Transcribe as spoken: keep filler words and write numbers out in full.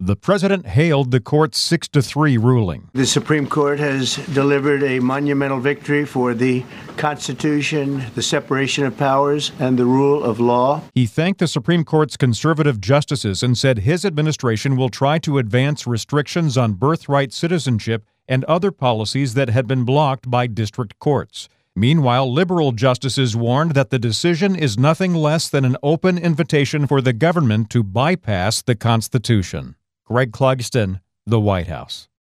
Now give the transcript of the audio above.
The president hailed the court's six to three ruling. The Supreme Court has delivered a monumental victory for the Constitution, the separation of powers, and the rule of law. He thanked the Supreme Court's conservative justices and said his administration will try to advance restrictions on birthright citizenship and other policies that had been blocked by district courts. Meanwhile, liberal justices warned that the decision is nothing less than an open invitation for the government to bypass the Constitution. Greg Clugston, The White House.